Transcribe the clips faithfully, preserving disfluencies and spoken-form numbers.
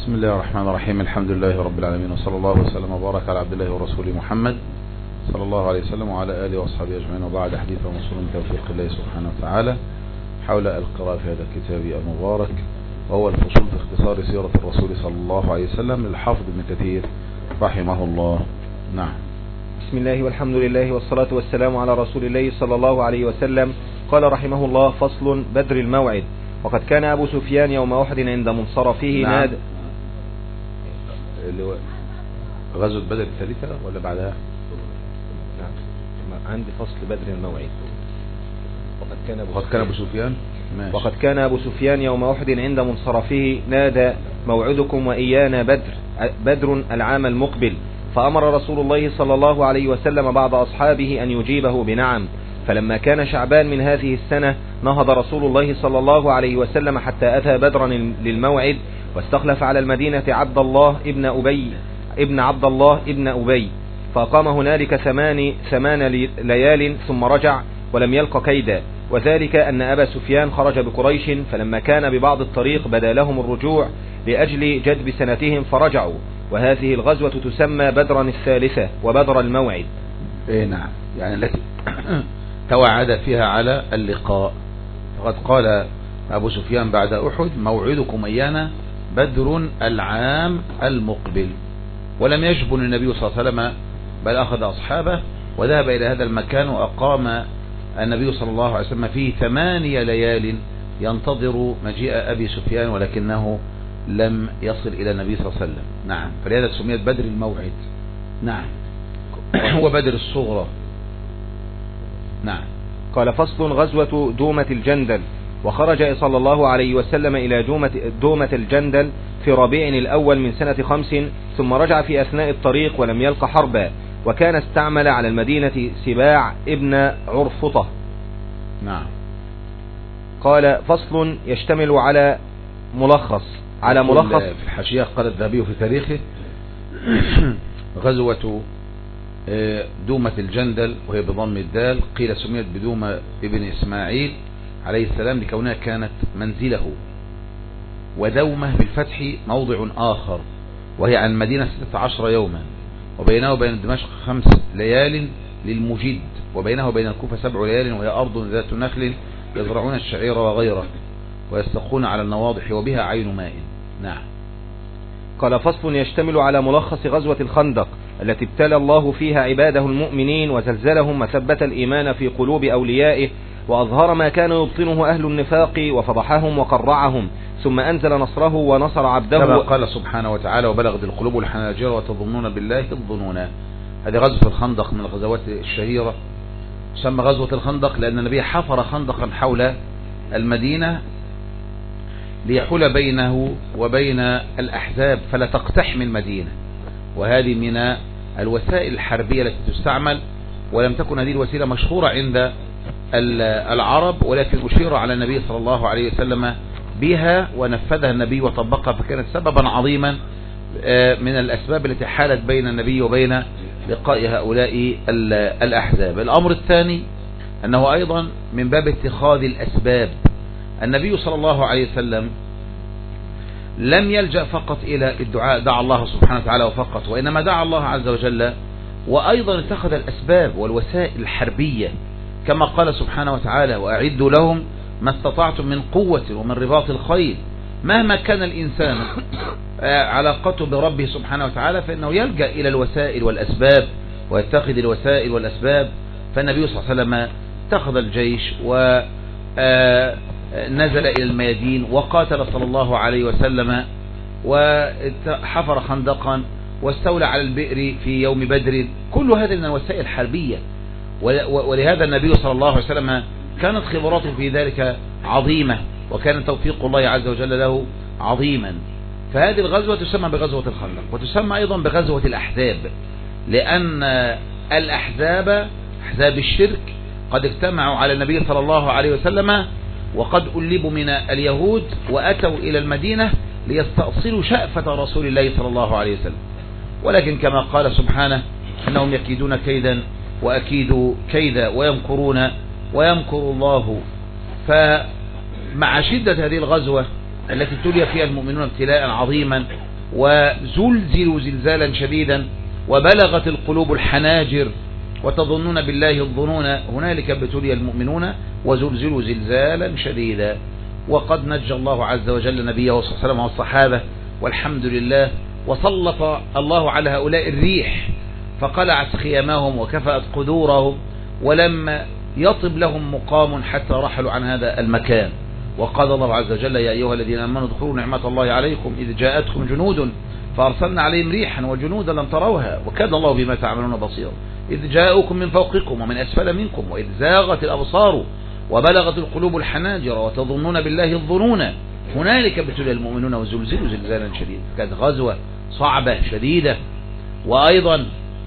بسم الله الرحمن الرحيم. الحمد لله رب العالمين، وصلى الله وسلم وبارك على عبد الله ورسوله محمد صلى الله عليه وسلم وعلى آله وأصحابه أجمعين، وبعد. حديث وموصول من توفيق الله سبحانه وتعالى حول القراءة في هذا الكتاب المبارك، وهو الفصول في اختصار سيرة الرسول صلى الله عليه وسلم للحافظ ابن كثير رحمه الله. نعم. بسم الله والحمد لله والصلاة والسلام على رسول الله صلى الله عليه وسلم. قال رحمه الله: فصل: بدر الموعد. وقد كان أبو سفيان يوم أحد عند منصرفه نعم. نادى. اللي هو غزوة بدر الثالثة ولا بعدها؟ نعم. عندي فصل بدر الموعد. وقد كان أبو, وقد كان أبو سفيان ماشي. وقد كان أبو سفيان يوم أحد عند منصرفه نادى: موعدكم وإيانا بدر بدر العام المقبل. فأمر رسول الله صلى الله عليه وسلم بعض أصحابه أن يجيبه بنعم. فلما كان شعبان من هذه السنة نهض رسول الله صلى الله عليه وسلم حتى أتى بدرا للموعد، واستخلف على المدينة عبد الله ابن أبي ابن عبد الله ابن أبي، فأقام هنالك ثمان ثمان ليال ثم رجع ولم يلق كيدا. وذلك أن أبا سفيان خرج بقريش، فلما كان ببعض الطريق بدا لهم الرجوع لأجل جدب سنتهم فرجعوا. وهذه الغزوة تسمى بدرا الثالثة وبدر الموعد. إيه نعم، يعني التي توعد فيها على اللقاء. فقد قال أبو سفيان بعد أحد: موعدكم إيانا بدر العام المقبل. ولم يجبن النبي صلى الله عليه وسلم، بل أخذ أصحابه وذهب إلى هذا المكان، وأقام النبي صلى الله عليه وسلم فيه ثمانية ليال ينتظر مجيء أبي سفيان، ولكنه لم يصل إلى النبي صلى الله عليه وسلم. نعم، فلهذا سميت بدر الموعد. نعم. وبدر الصغرى. نعم. قال: فصل: غزوة دومة الجندل. وخرج صلى الله عليه وسلم إلى دومة, دومة الجندل في ربيع الأول من سنة خمس، ثم رجع في أثناء الطريق ولم يلق حربا. وكان استعمل على المدينة سباع ابن عرفطة. نعم. قال: فصل يشتمل على ملخص على ملخص في الحاشية قال الذهبي في تاريخه: غزوة دومة الجندل، وهي بضم الدال، قيل سميت بدومة ابن إسماعيل عليه السلام لكونها كانت منزله. ودومة بالفتح موضع آخر، وهي عن مدينة ستة عشر يوما، وبينه وبين دمشق خمس ليال للمجد، وبينه وبين الكوفة سبع ليال، وهي أرض ذات نخل يزرعون الشعير وغيره ويستقون على النواضح، وبها عين ماء. نعم. قال: فصل يشتمل على ملخص غزوة الخندق التي ابتلى الله فيها عباده المؤمنين وزلزلهم وثبت الإيمان في قلوب أوليائه، وأظهر ما كان يبطنه أهل النفاق وفضحهم وقرعهم، ثم أنزل نصره ونصر عبده. كما قال سبحانه وتعالى: وبلغت القلوب الحناجر وتظنون بالله الظنونا. هذه غزوة الخندق من الغزوات الشهيرة. تسمى غزوة الخندق لأن النبي حفر خندقا حول المدينة ليحول بينه وبين الأحزاب فلا تقتحم المدينة. وهذه من الوسائل الحربية التي تستعمل، ولم تكن هذه الوسيلة مشهورة عند العرب، ولكن أشير على النبي صلى الله عليه وسلم بها ونفذها النبي وطبقها، فكانت سببا عظيما من الأسباب التي حالت بين النبي وبين لقاء هؤلاء الأحزاب. الأمر الثاني أنه أيضا من باب اتخاذ الأسباب. النبي صلى الله عليه وسلم لم يلجأ فقط إلى الدعاء، دعا الله سبحانه وتعالى وفقط، وإنما دعا الله عز وجل، وأيضا اتخذ الأسباب والوسائل الحربية، كما قال سبحانه وتعالى: وأعدوا لهم ما استطعتم من قوة ومن رباط الخيل. مهما كان الإنسان علاقته بربه سبحانه وتعالى فإنه يلجأ إلى الوسائل والأسباب ويتخذ الوسائل والأسباب. فالنبي صلى الله عليه وسلم اتخذ الجيش و نزل إلى الميادين وقاتل صلى الله عليه وسلم، وحفر خندقا واستولى على البئر في يوم بدر. كل هذه من الوسائل الحربية، ولهذا النبي صلى الله عليه وسلم كانت خبراته في ذلك عظيمة، وكان توفيق الله عز وجل له عظيما. فهذه الغزوة تسمى بغزوة الخندق، وتسمى أيضا بغزوة الأحزاب، لأن الأحزاب أحزاب الشرك قد اجتمعوا على النبي صلى الله عليه وسلم، وقد ألبوا من اليهود وأتوا إلى المدينة ليستأصلوا شأفة رسول الله صلى الله عليه وسلم. ولكن كما قال سبحانه: إنهم يكيدون كيدا وأكيد كيدا ويمكرون ويمكر الله. فمع شدة هذه الغزوة التي ابتلي فيها المؤمنون ابتلاء عظيما وزلزلوا زلزالا شديدا وبلغت القلوب الحناجر وتظنون بالله الظنون هنالك ابتلي المؤمنون وزلزلوا زلزالا شديدا. وقد نجى الله عز وجل نبيه صلى الله عليه وسلم والصحابة والحمد لله، وسلط الله على هؤلاء الريح فقلعت خيامهم وكفأت قدورهم ولم يطب لهم مقام حتى رحلوا عن هذا المكان. وقال الله عز وجل يا أيها الذين آمنوا اذكروا نعمة الله عليكم إذ جاءتكم جنود فأرسلنا عليهم ريحا وجنودا لم تروها وكان الله بما تعملون بصيرا إذ جاءوكم من فوقكم ومن أسفل منكم وإذ زاغت الأبصار وبلغت القلوب الحناجر وتظنون بالله الظنون هنالك ابتلي المؤمنون وزلزلوا زلزالا شديدا. كانت غزوة صعبة شديدة. وأيضا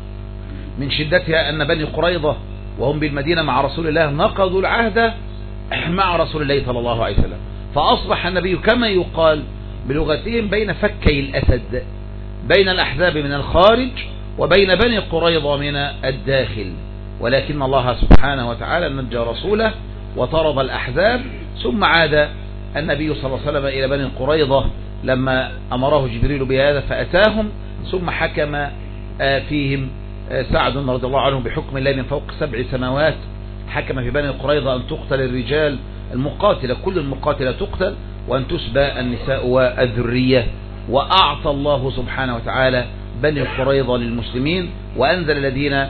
من شدتها أن بني قريظة وهم بالمدينة مع رسول الله نقضوا العهد مع رسول الله صلى الله عليه وسلم، فأصبح النبي كما يقال بلغتهم بين فكي الأسد، بين الأحزاب من الخارج وبين بني قريظة من الداخل. ولكن الله سبحانه وتعالى نجى رسوله وطرد الأحزاب، ثم عاد النبي صلى الله عليه وسلم إلى بني قريظة لما أمره جبريل بهذا فأتاهم، ثم حكم فيهم سعد رضي الله عنه بحكم الله من فوق سبع سماوات، حكم في بني قريظة أن تقتل الرجال المقاتلة، كل المقاتلة تقتل، وأن تسبى النساء والذرية. وأعطى الله سبحانه وتعالى بني قريظة للمسلمين وأنزل الذين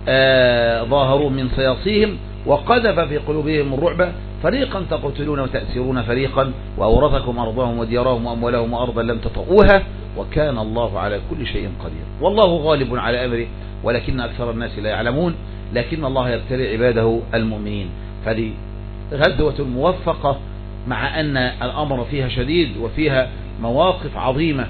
ظاهروا من صياصيهم وقذف في قلوبهم الرعب فريقا تقتلون وتأسرون فريقا وأورثكم أرضهم وديارهم وأموالهم وأرضا لم تطئوها وكان الله على كل شيء قدير. والله غالب على أمره ولكن أكثر الناس لا يعلمون، لكن الله يبتلي عباده المؤمنين. فدي غزوة موفقة مع أن الأمر فيها شديد وفيها مواقف عظيمة.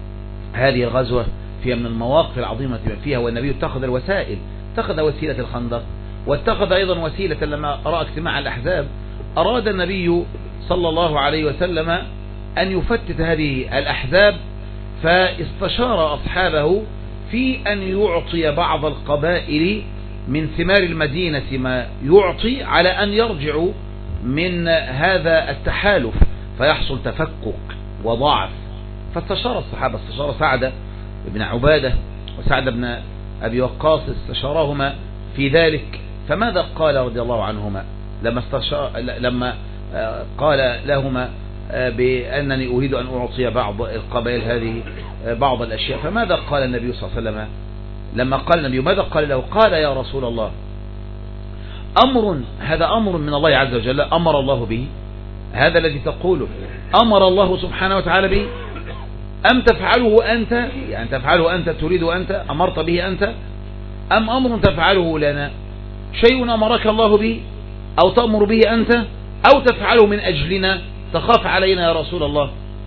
هذه الغزوة فيها من المواقف العظيمة فيها، والنبي اتخذ الوسائل، اتخذ وسيلة الخندق واتخذ أيضا وسيلة لما رأى اجتماع الأحزاب. أراد النبي صلى الله عليه وسلم أن يفتت هذه الأحزاب، فاستشار أصحابه في أن يعطي بعض القبائل من ثمار المدينة ما يعطي على أن يرجعوا من هذا التحالف فيحصل تفكك وضعف. فاستشار الصحابة، استشار سعد بن عبادة وسعد بن أبي وقاص، استشارهما في ذلك. فماذا قال رضي الله عنهما لما استشار لما قال لهما بأنني أريد أن أعطي بعض القبائل هذه بعض الأشياء؟ فماذا قال النبي صلى الله عليه وسلم لما قال النبي؟ ماذا قال له؟ قال يا رسول الله أمر، هذا أمر من الله عز وجل أمر الله به، هذا الذي تقوله أمر الله سبحانه وتعالى به، أم تفعله أنت، يعني تفعله أنت، تريد أنت، أمرت به أنت، أم أمر تفعله لنا، شيء أمرك الله به أو تأمر به أنت أو تفعله من أجلنا تخاف علينا يا رسول الله.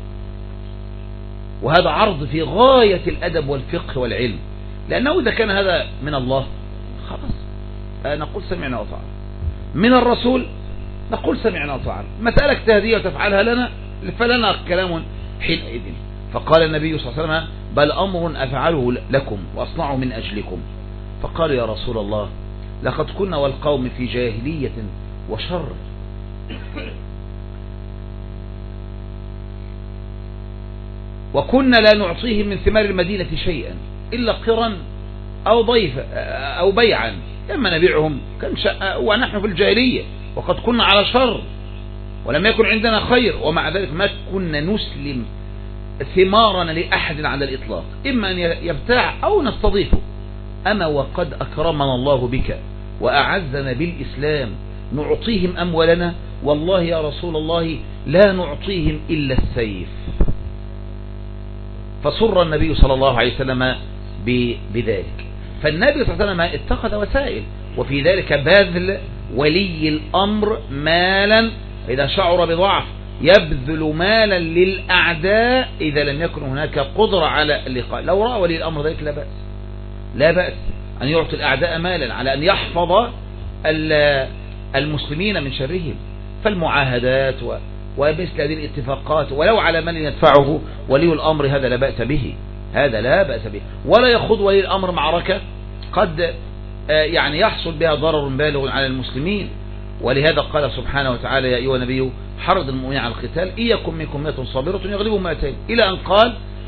وهذا عرض في غاية الأدب والفقه والعلم، لأنه إذا كان هذا من الله خلاص نقول سمعنا وطعنا، من الرسول نقول سمعنا وطعنا، مسألة تهدية وتفعلها لنا فلنا كلام حينئذ. فقال النبي صلى الله عليه وسلم بل أمر أفعله لكم وأصنعه من أجلكم. فقال يا رسول الله لقد كنا والقوم في جاهلية وشر، وكنا لا نعطيهم من ثمار المدينة شيئا إلا قرا أو ضيفا أو بيعا، لما نبيعهم كان شاء ونحن في الجاهلية وقد كنا على شر ولم يكن عندنا خير، ومع ذلك ما كنا نسلم ثمارنا لأحد على الإطلاق، إما أن يبتاع أو نستضيفه. أما وقد أكرمنا الله بك وأعزنا بالإسلام نعطيهم أموالنا؟ والله يا رسول الله لا نعطيهم إلا السيف. فسر النبي صلى الله عليه وسلم بذلك. فالنبي صلى الله عليه وسلم اتخذ وسائل، وفي ذلك بذل ولي الأمر مالا إذا شعر بضعف، يبذل مالا للأعداء إذا لم يكن هناك قدرة على اللقاء. لو رأى ولي الأمر ذلك لا بأس، لا بأس أن يعطي الأعداء مالا على أن يحفظ المسلمين من شرهم. فالمعاهدات ومثل هذه الاتفاقات ولو على من يدفعه ولي الأمر هذا لا بأس به، هذا لا بأس به. ولا يخوض ولي الأمر معركة قد يعني يحصل بها ضرر بالغ على المسلمين. ولهذا قال سبحانه وتعالى يا أيها النبي حرض المؤمنين على القتال إن يكن منكم مئة صابرة يغلبوا مئتين، إلى أن قال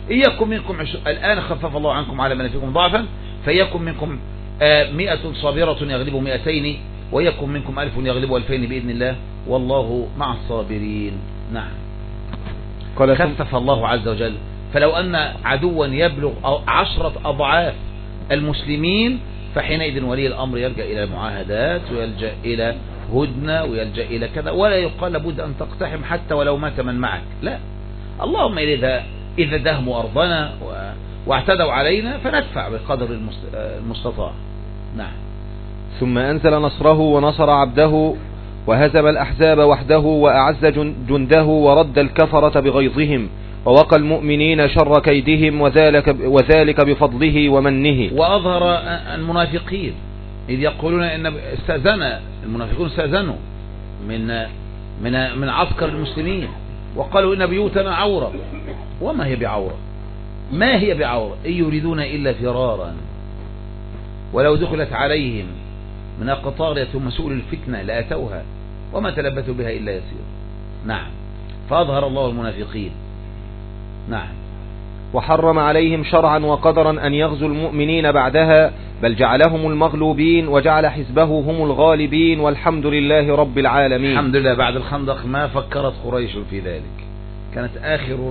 إن يكن منكم عش... الآن خفف الله عنكم على من فيكم ضعفا فيكن منكم آه مئة صابرة يغلبوا مئتين ويكن منكم ألف يغلبوا ألفين بإذن الله والله مع الصابرين. نعم. خفف الله عز وجل. فلو أن عدوا يبلغ عشرة أضعاف المسلمين فحينئذ ولي الأمر يلجأ إلى المعاهدات ويلجأ إلى هدنة ويلجأ إلى كذا، ولا يقال لابد أن تقتحم حتى ولو مات من معك، لا. اللهم إذا إذا دهموا أرضنا واعتدوا علينا فندفع بقدر المستطاع. نعم. ثم أنزل نصره ونصر عبده وهزم الأحزاب وحده وأعز جنده ورد الكفرة بغيظهم ووقى المؤمنين شر كيدهم وذلك, وذلك بفضله ومنه. وأظهر المنافقين إذ يقولون إن استأذن المنافقون استأذنوا من من من عسكر المسلمين وقالوا إن بيوتنا عورة، وما هي بعورة؟ ما هي بعورة؟ إن يريدون إلا فرارا ولو دخلت عليهم من أقطار ثم سئلوا الفتنة لأتوها وما تلبثوا بها إلا يسير. نعم. فأظهر الله المنافقين. نعم. وحرم عليهم شرعا وقدرا أن يغزوا المؤمنين بعدها بل جعلهم المغلوبين وجعل حزبه هم الغالبين والحمد لله رب العالمين. الحمد لله. بعد الخندق ما فكرت قريش في ذلك، كانت آخر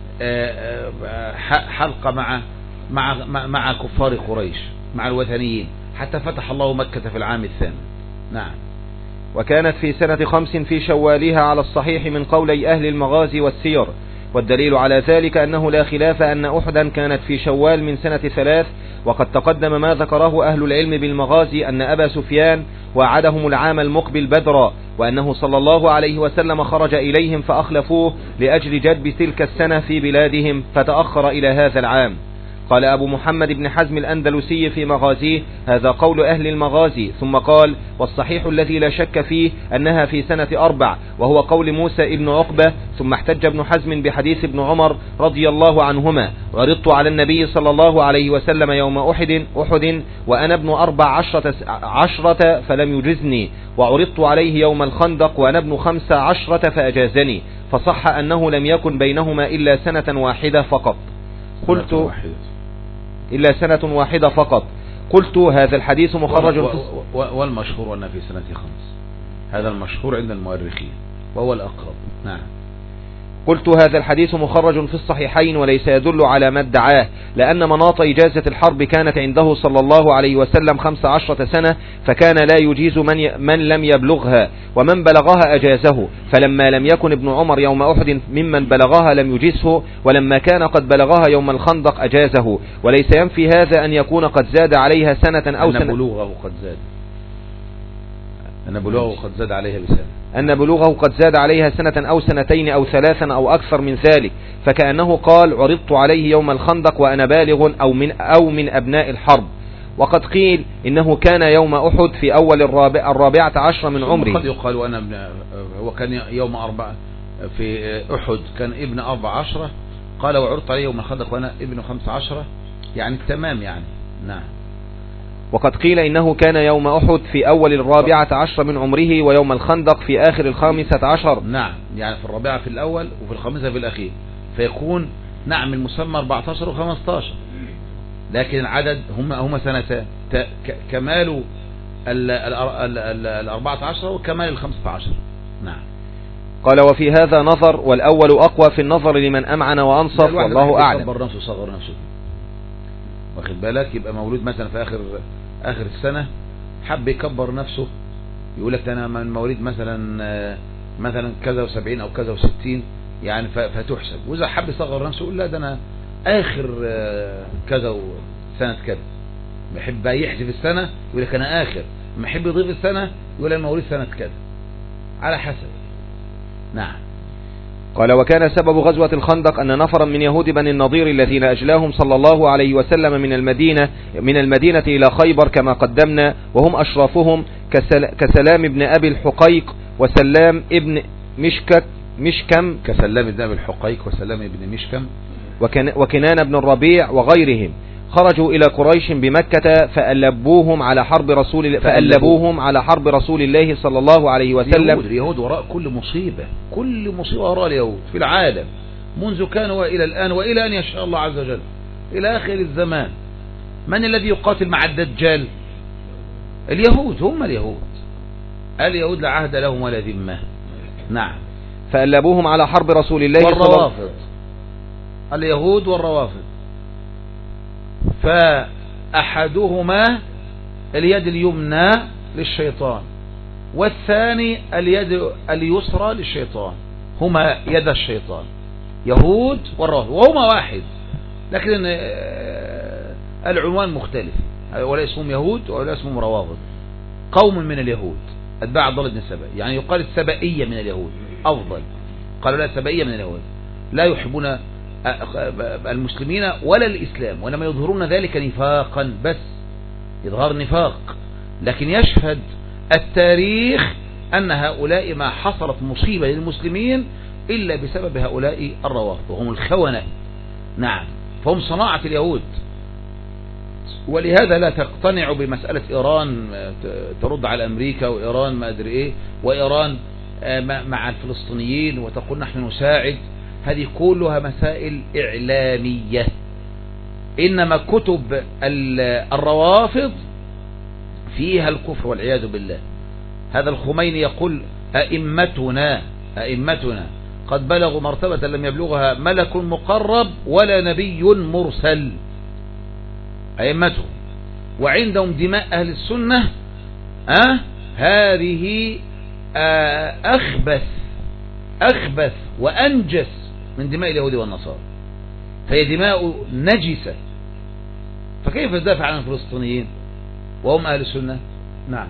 حلقة مع مع مع كفار قريش مع الوثنيين حتى فتح الله مكة في العام الثامن. نعم. وكانت في سنة خمس في شوالها على الصحيح من قولي أهل المغازي والسير، والدليل على ذلك أنه لا خلاف أن أحدا كانت في شوال من سنة ثلاث، وقد تقدم ما ذكره أهل العلم بالمغازي أن أبا سفيان وعدهم العام المقبل بدرا، وأنه صلى الله عليه وسلم خرج إليهم فأخلفوه لأجل جدب تلك السنة في بلادهم فتأخر إلى هذا العام. قال أبو محمد بن حزم الأندلسي في مغازيه هذا قول أهل المغازي، ثم قال والصحيح الذي لا شك فيه أنها في سنة أربع وهو قول موسى ابن عقبة. ثم احتج ابن حزم بحديث ابن عمر رضي الله عنهما عرضت على النبي صلى الله عليه وسلم يوم أحد أحد وأنا ابن أربع عشرة, عشرة فلم يجزني، وعرضت عليه يوم الخندق وأنا ابن خمس عشرة فأجازني، فصح أنه لم يكن بينهما إلا سنة واحدة فقط. قلت إلا سنة واحدة فقط. قلت هذا الحديث مخرج و و و والمشهور أن في سنة خمس، هذا المشهور عند المؤرخين وهو الأقرب. نعم. قلت هذا الحديث مخرج في الصحيحين وليس يدل على ما ادعاه، لأن مناط إجازة الحرب كانت عنده صلى الله عليه وسلم خمس عشرة سنة، فكان لا يجيز من, ي... من لم يبلغها، ومن بلغها أجازه، فلما لم يكن ابن عمر يوم أحد ممن بلغها لم يجزه، ولما كان قد بلغها يوم الخندق أجازه، وليس ينفي هذا أن يكون قد زاد عليها سنة أو سنة. أن بلوغه قد زاد أن بلوغه قد زاد عليها بسنة أن بلوغه قد زاد عليها سنة أو سنتين أو ثلاثا أو أكثر من ذلك، فكأنه قال عرضت عليه يوم الخندق وأنا بالغ أو من, أو من أبناء الحرب. وقد قيل إنه كان يوم أحد في أول الرابع الرابعة عشر من عمره. قد يقال أنا ابن هو كان يوم أربعة في أحد كان ابن أربع عشرة، قال وعرضت عليه يوم الخندق وأنا ابن خمس عشرة، يعني التمام يعني. نعم. وقد قيل إنه كان يوم أحد في أول الرابعة عشر من عمره ويوم الخندق في آخر الخامسة عشر. نعم، يعني في الرابعة في الأول وفي الخامسة في الأخير، فيكون نعم المسمى أربعة عشر وخمسة عشر، لكن العدد هم هم سنتان، كمال الأربعة عشر وكمال الخمسة عشر. نعم. قال وفي هذا نظر، والأول أقوى في النظر لمن أمعن وأنصف والله أعلم. يكبر نفسه صغر نفسه، واخد بالك؟ يبقى مولود مثلا في آخر آخر السنة حب يكبر نفسه، يقول لك أنا من مواليد مثلا مثلا كذا وسبعين أو كذا وستين يعني فتحسب، وإذا حب يصغر نفسه يقول لا ده أنا آخر كذا وسنة كذا. يحب يحذف السنة يقول لك أنا آخر، ما يحب يضيف السنة يقول أنا مواليد سنة كذا، على حسب. نعم. قال وكان سبب غزوة الخندق أن نفرا من يهود بني النضير الذين أجلاهم صلى الله عليه وسلم من المدينة من المدينة إلى خيبر كما قدمنا، وهم أشرافهم كسلام ابن أبي الحقيق وسلام ابن مشكك مشكم كسلام ابن أبي الحقيق وسلام ابن مشكم وكنان بن الربيع وغيرهم، خرجوا إلى قريش بمكة فألبوهم على حرب رسول فألبوهم على حرب رسول الله صلى الله عليه وسلم. اليهود, اليهود وراء كل مصيبة، كل مصيبة وراء اليهود في العالم، منذ كان وإلى الآن وإلى أن يشاء الله عز وجل إلى آخر الزمان. من الذي يقاتل مع الدجال؟ اليهود، هم اليهود. اليهود لا عهد لهم ولا ذمة. نعم. فألبوهم على حرب رسول الله صلى الله عليه وسلم. والروافض، اليهود والروافض. فأحدهما اليد اليمنى للشيطان، والثاني اليد اليسرى للشيطان، هما يد الشيطان، يهود والروافض، وهما واحد، لكن العنوان مختلف. ولا اسمهم يهود ولا اسمهم روافض، قوم من اليهود أتباع عبد الله بن سبأ، يعني يقال السبائية من اليهود أفضل. قالوا لا، السبائية من اليهود لا يحبون المسلمين ولا الإسلام، وإنما يظهرون ذلك نفاقا، بس إظهار نفاق. لكن يشهد التاريخ أن هؤلاء ما حصلت مصيبة للمسلمين إلا بسبب هؤلاء الروافض، وهم الخونة. نعم، فهم صناعة اليهود. ولهذا لا تقتنع بمسألة إيران ترد على أمريكا، وإيران ما أدري إيه، وإيران مع الفلسطينيين، وتقول نحن نساعد. هذه كلها مسائل إعلامية. إنما كتب الروافض فيها الكفر والعياذ بالله. هذا الخميني يقول أئمتنا أئمتنا قد بلغوا مرتبة لم يبلغها ملك مقرب ولا نبي مرسل، أئمتهم، وعندهم دماء أهل السنة أه؟ هذه آه أخبث أخبث وأنجس من دماء اليهود والنصارى، فهي دماء نجسة. فكيف تدافع عن الفلسطينيين وهم أهل السنة؟ نعم.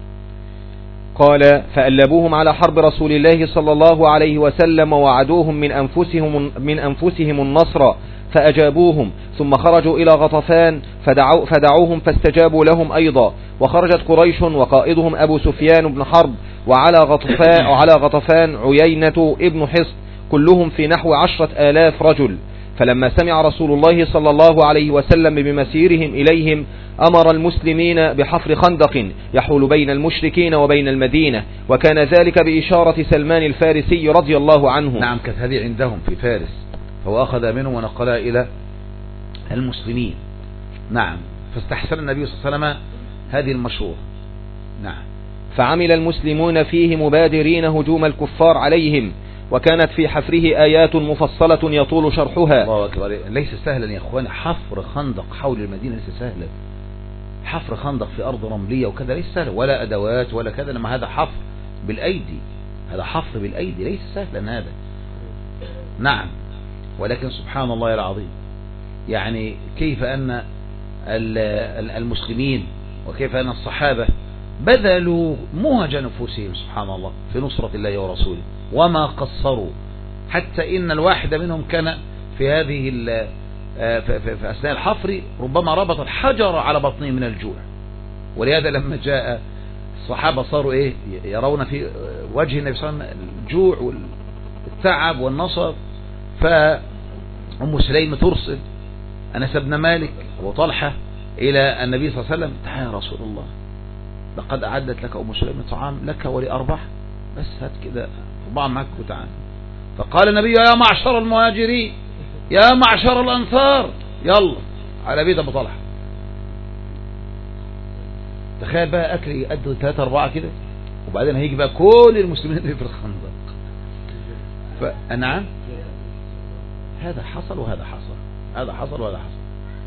قال فألبوهم على حرب رسول الله صلى الله عليه وسلم ووعدوهم من أنفسهم, من أنفسهم النصر فأجابوهم، ثم خرجوا إلى غطفان فدعو فدعوهم فاستجابوا لهم أيضا. وخرجت قريش وقائدهم أبو سفيان بن حرب، وعلى غطفان, وعلى غطفان عيينة ابن حصن، كلهم في نحو عشرة آلاف رجل. فلما سمع رسول الله صلى الله عليه وسلم بمسيرهم إليهم أمر المسلمين بحفر خندق يحول بين المشركين وبين المدينة، وكان ذلك بإشارة سلمان الفارسي رضي الله عنه. نعم، كانت هذه عندهم في فارس، فهو أخذ منهم ونقلها إلى المسلمين. نعم، فاستحسن النبي صلى الله عليه وسلم هذه المشروع. نعم. فعمل المسلمون فيه مبادرين هجوم الكفار عليهم، وكانت في حفره آيات مفصلة يطول شرحها. الله أكبر. ليس سهلا يا أخوان، حفر خندق حول المدينة ليس سهلا. حفر خندق في أرض رملية وكذا ليس سهل، ولا أدوات ولا كذا، لما هذا حفر بالأيدي، هذا حفر بالأيدي، ليس سهلا هذا. نعم، ولكن سبحان الله العظيم، يعني كيف أن المسلمين وكيف أن الصحابة بذلوا مهج نفوسهم سبحان الله في نصرة الله ورسوله، وما قصروا، حتى إن الواحد منهم كان في هذه في أثناء الحفر ربما ربط الحجر على بطنه من الجوع. ولهذا لما جاء الصحابة صاروا إيه يرون في وجه النبي صلى الله عليه وسلم الجوع والتعب والنصب، فأم سليم ترسل أنس بن مالك أبو طلحة إلى النبي صلى الله عليه وسلم: تعال يا رسول الله، لقد أعدت لك أم سليم طعام لك ولأربع، بس هات كده طبعا معك وتعال. فقال النبي: يا معشر المهاجرين، يا معشر الأنصار، يلا على بيت أبو طلحة. تخيل بقى أكل يقدر ثلاثة أربعة كده، وبعدين هيجي بقى كل المسلمين اللي في الخندق. فنعم، هذا حصل وهذا حصل، هذا حصل وهذا حصل.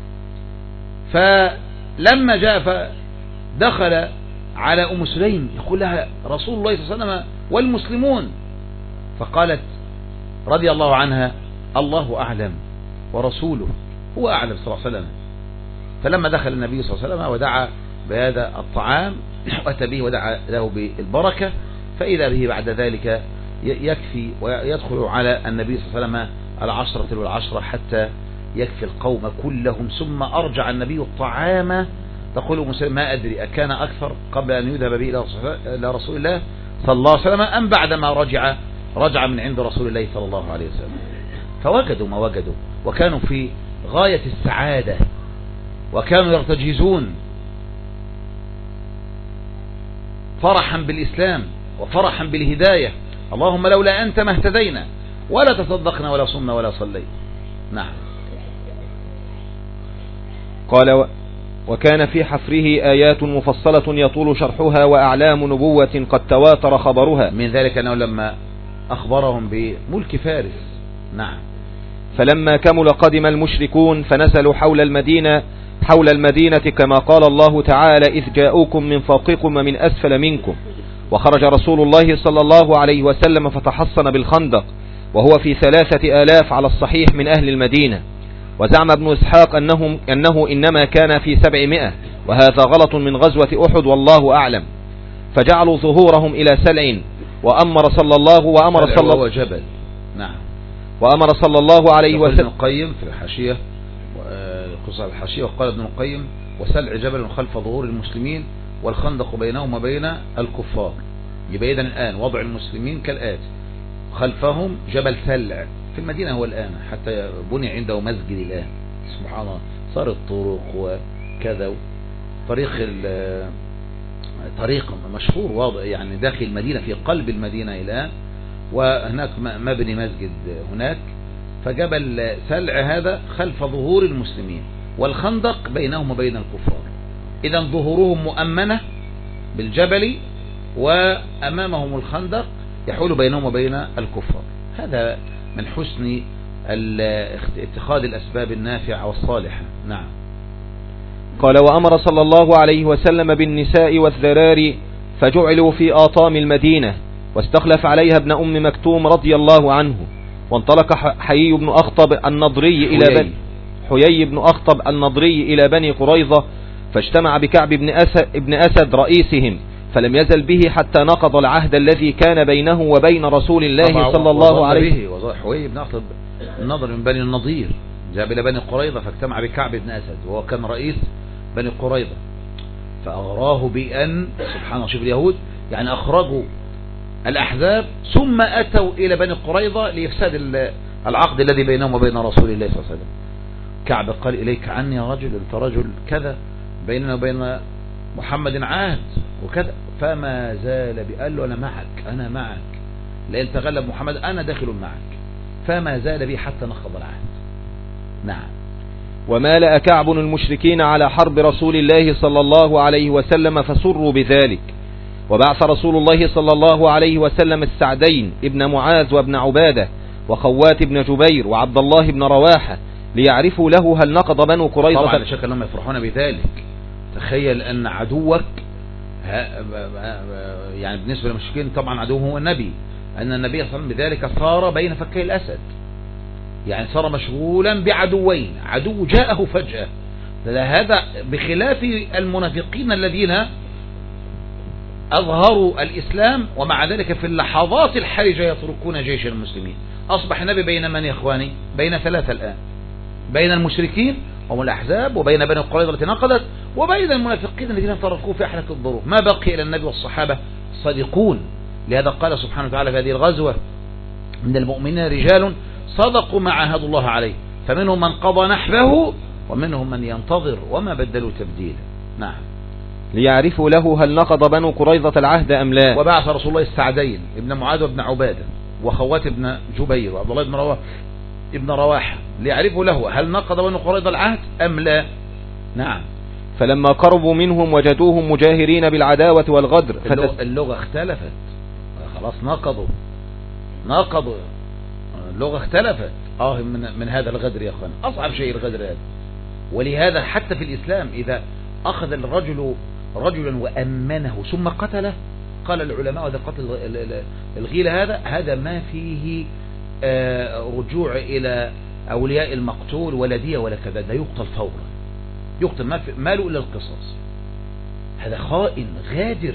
فلما جاء فدخل على أم سليم يقول لها رسول الله صلى الله عليه وسلم والمسلمون، فقالت رضي الله عنها: الله أعلم ورسوله هو أعلم صلى الله عليه وسلم. فلما دخل النبي صلى الله عليه وسلم ودعا بهذا الطعام وأتى به ودعا له بالبركة، فإذا به بعد ذلك يكفي ويدخل على النبي صلى الله عليه وسلم العشرة والعشرة حتى يكفي القوم كلهم. ثم أرجع النبي الطعام، تقول أم سلمة: ما أدري أكان أكثر قبل أن يذهب به إلى رسول الله صلى الله عليه وسلم أم بعدما رجع رجع من عند رسول الله صلى الله عليه وسلم. فوجدوا ما وجدوا، وكانوا في غاية السعادة، وكانوا يرتجزون فرحا بالإسلام وفرحا بالهداية. اللهم لولا أنت ما اهتدينا، ولا تصدقنا ولا صمنا ولا صلينا. نعم. قال و... وكان في حفره آيات مفصلة يطول شرحها وأعلام نبوة قد تواتر خبرها. من ذلك أنه لما أخبرهم بملك فارس. نعم. فلما كمل قدم المشركون فنزلوا حول المدينة حول المدينة كما قال الله تعالى إذ جاءوكم من فوقكم ومن أسفل منكم. وخرج رسول الله صلى الله عليه وسلم فتحصن بالخندق وهو في ثلاثة آلاف على الصحيح من أهل المدينة. وزعم ابن إسحاق أنه, أنه إنما كان في سبعمائة، وهذا غلط من غزوة أحد والله أعلم. فجعلوا ظهورهم إلى سلع وأمر صلى الله وأمر صلى الله جبل. نعم. وأمر صلى الله عليه وسلم. ابن القيم في الحاشية قصة الحاشية وقال ابن القيم وسلع جبل خلف ظهور المسلمين والخندق بينهم وبين الكفار. يبقى إذن الآن وضع المسلمين كالآتي: خلفهم جبل سلع في المدينة هو الآن، حتى بني عنده مسجد الآن سبحان الله، صار الطرق وكذا، طريق طريق مشهور واضح يعني داخل المدينة في قلب المدينة الآن، وهناك مبني مسجد هناك. فجبل سلع هذا خلف ظهور المسلمين والخندق بينهم وبين الكفار. إذا ظهورهم مؤمنة بالجبل وأمامهم الخندق يحول بينهم وبين الكفار. هذا من حسن اتخاذ الأسباب النافعة والصالحة. نعم. قال وأمر صلى الله عليه وسلم بالنساء والذرار فجعلوا في آطام المدينة، واستخلف عليها ابن أم مكتوم رضي الله عنه. وانطلق حيي بن أخطب النضري إلى بني حيي بن أخطب النضري إلى بني قريظة، فاجتمع بكعب بن أسد, ابن أسد رئيسهم، فلم يزل به حتى نقض العهد الذي كان بينه وبين رسول الله صلى الله عليه وسلم. حيي بن أخطب النضر من بني النضير ذهب إلى بني قريظة فاجتمع بكعب بن أسد وهو كان رئيس بني قريظة، فأغراه بأن سبحان الله، شوف اليهود يعني أخرجوا الأحزاب ثم أتوا إلى بني قريظة لإفساد العقد الذي بينهم وبين رسول الله صلى الله عليه وسلم. كعب قال إليك عني يا رجل، أنت رجل كذا، بيننا وبين محمد عهد وكذا. فما زال قال له أنا معك أنا معك لئن تغلب محمد أنا داخل معك. فما زال بي حتى نخض العهد. نعم. ومالأ كعب المشركين على حرب رسول الله صلى الله عليه وسلم فسروا بذلك. وبعث رسول الله صلى الله عليه وسلم السعدين ابن معاذ وابن عبادة وخوات ابن جبير وعبد الله بن رواحة ليعرفوا له هل نقض بنو قريظة. طبعا شك لما يفرحون بذلك. تخيل أن عدوك يعني بالنسبة للمشركين طبعا عدوه هو النبي، أن النبي صلى الله عليه وسلم بذلك صار بين فكي الأسد، يعني صار مشغولا بعدوين، عدو جاءه فجأة. هذا بخلاف المنافقين الذين أظهروا الإسلام ومع ذلك في اللحظات الحرجة يتركون جيش المسلمين. أصبح النبي بين من يا إخواني؟ بين ثلاثة الآن، بين المشركين هم الأحزاب، وبين بني قريظة التي نقضت، وبين المنافقين الذين تركوه في أحلك الظروف. ما بقي إلى النبي والصحابة الصادقون. لهذا قال سبحانه وتعالى في هذه الغزوة: من المؤمنين رجال صدقوا ما عاهدوا الله عليه فمنهم من قضى نحبه ومنهم من ينتظر وما بدلوا تبديلا. نعم. ليعرفوا له هل نقض بنو قريظة العهد أم لا. وبعث رسول الله السعدين ابن معاذ وابن عبادة وخوات ابن جبير وعبد الله بن رواحة ابن رواحة ليعرفوا له هل نقض بنو قريظة العهد أم لا. نعم. فلما قربوا منهم وجدوهم مجاهرين بالعداوة والغدر. اللغة, اللغة اختلفت، خلاص نقضوا نقضوا اللغة اختلفت. اه من, من هذا الغدر يا اخوان، اصعب شيء الغدر هذا. ولهذا حتى في الإسلام إذا أخذ الرجل رجلا وأمنه ثم قتله، قال العلماء هذا قتل الغيلة هذا هذا ما فيه رجوع إلى أولياء المقتول ولا دية ولا كذا، ده يقتل فورا، يقتل ما, ما له إلا القصاص. هذا خائن غادر.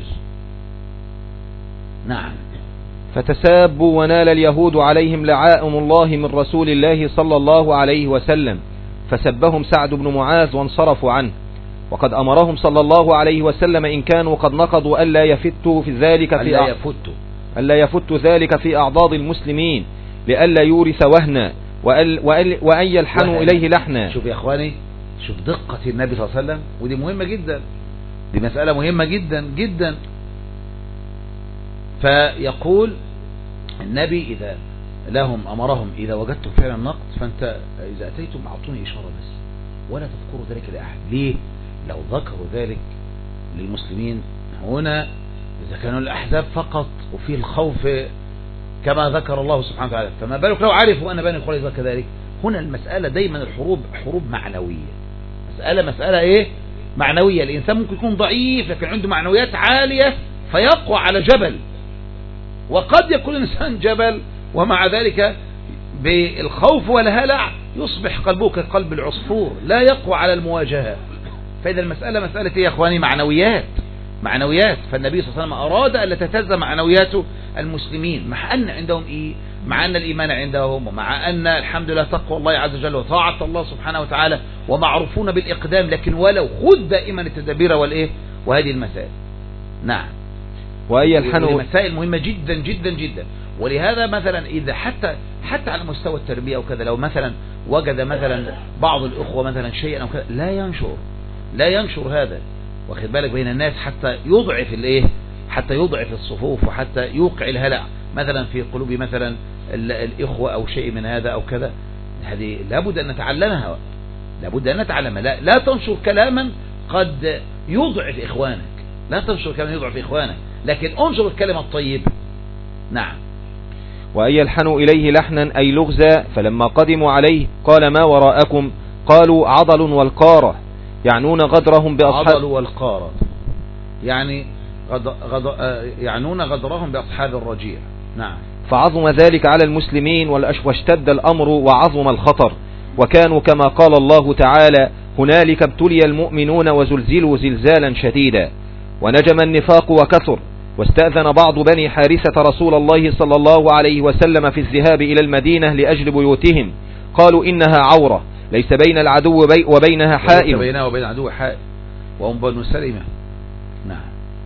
نعم. فتسابوا ونال اليهود عليهم لعائن الله من رسول الله صلى الله عليه وسلم، فسبهم سعد بن معاذ وانصرفوا عنه. وقد أمرهم صلى الله عليه وسلم إن كانوا قد نقضوا ألا يفتوا في ذلك في ألا يفتوا ألا يفتوا ذلك في أعضاد المسلمين لئلا يورث وهنا وأن يلحنوا إليه لحنا. شوف يا إخواني، شوف دقة النبي صلى الله عليه وسلم، ودي مهمة جدا، دي مسألة مهمة جدا جدا. فيقول النبي إذا لهم أمرهم إذا وجدتم فعلا نقد فأنت إذا أتيتم أعطوني إشارة بس ولا تذكروا ذلك لأحد. ليه؟ لو ذكروا ذلك للمسلمين هنا إذا كانوا الأحزاب فقط وفي الخوف كما ذكر الله سبحانه وتعالى، فما بالك لو عرفوا أن بني قريظة كذلك. هنا المسألة دايما الحروب حروب معنوية، مسألة مسألة إيه؟ معنوية. الإنسان ممكن يكون ضعيف لكن عنده معنويات عالية فيقوى على جبل، وقد يكون الإنسان جبل ومع ذلك بالخوف والهلع يصبح قلبه كقلب العصفور لا يقوى على المواجهة. فإذا المسألة مسألة إيه يا أخواني؟ معنويات معنويات. فالنبي صلى الله عليه وسلم أراد أن لا تهتز معنويات المسلمين، مع أن عندهم إيه؟ مع أن الإيمان عندهم، ومع أن الحمد لله تقوى الله عز وجل وطاعة الله سبحانه وتعالى ومعروفون بالإقدام، لكن ولو خذ دائما التدابير والإيه وهذه المسائل. نعم. وأي الحنو مسائل مهمة جدا جدا جدا. ولهذا مثلا إذا حتى حتى على مستوى التربية أو كذا، لو مثلا وجد مثلا بعض الأخوة مثلا شيئا أو كذا لا ينشر لا ينشر هذا، واخد بالك، بين الناس حتى يضعف الايه حتى يضعف الصفوف وحتى يوقع الهلع مثلا في قلوب مثلا الإخوة أو شيء من هذا أو كذا. هذه لابد أن نتعلمها لابد أن نتعلمها. لا, لا تنشر كلاما قد يضعف إخوانك، لا تنشر كلاما يضعف إخوانك، لكن انشر الكلمة الطيبة. نعم. وأي الحنوا إليه لحنا أي لغزا، فلما قدموا عليه قال ما وراءكم؟ قالوا عضل والقارة، يعنون غدرهم بأصحاب عضل والقارة يعني غد... غد... يعنون غدرهم بأصحاب الرجيع. نعم. فعظم ذلك على المسلمين واشتد الأمر وعظم الخطر، وكانوا كما قال الله تعالى هنالك ابتلي المؤمنون وزلزلوا زلزالا شديدا. ونجم النفاق وكثر، واستأذن بعض بني حارثة رسول الله صلى الله عليه وسلم في الذهاب إلى المدينة لأجل بيوتهم، قالوا إنها عورة ليس بين العدو بي وبينها حائل، بينها وبين العدو حائل، وهم بنو سلمة. نعم.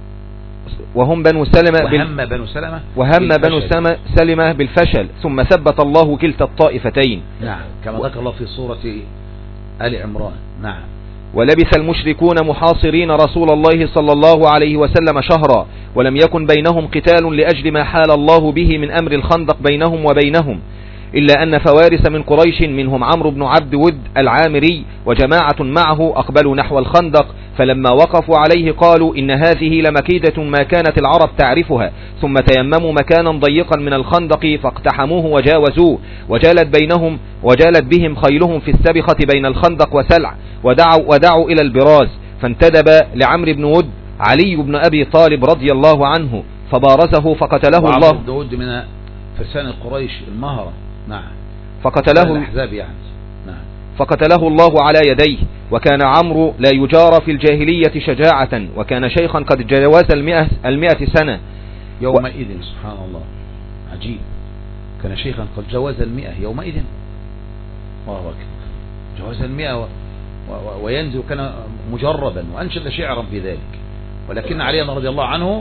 وهم بنو سلمة وهم بال... بنو سلمة وهم بنو سلمة بالفشل، ثم ثبت الله كلتا الطائفتين. نعم، كما ذكر الله في سورة آل عمران. نعم. ولبث المشركون محاصرين رسول الله صلى الله عليه وسلم شهرا، ولم يكن بينهم قتال لأجل ما حال الله به من أمر الخندق بينهم وبينهم، إلا أن فوارس من قريش منهم عمرو بن عبد ود العامري وجماعة معه أقبلوا نحو الخندق، فلما وقفوا عليه قالوا إن هذه لمكيدة ما كانت العرب تعرفها، ثم تيمموا مكانا ضيقا من الخندق فاقتحموه وجاوزوه، وجالت بينهم وجالت بهم خيلهم في السبخة بين الخندق وسلع، ودعوا, ودعوا إلى البراز، فانتدب لعمرو بن ود علي بن أبي طالب رضي الله عنه فبارزه فقتله الله. عمرو بن ود من فرسان قريش المهرة. نعم. فقتله الأحزاب يعني. نعم. فقتله الله على يديه، وكان عمرو لا يجار في الجاهلية شجاعة، وكان شيخا قد جاوز المئة, المئة سنة يومئذ. و... سبحان الله، عجيب، كان شيخا قد جاوز المئة يومئذ. الله أكبر، جاوز المئة و... و... وينزل، كان مجربا وأنشد شعرا في ذلك، ولكن علي رضي الله عنه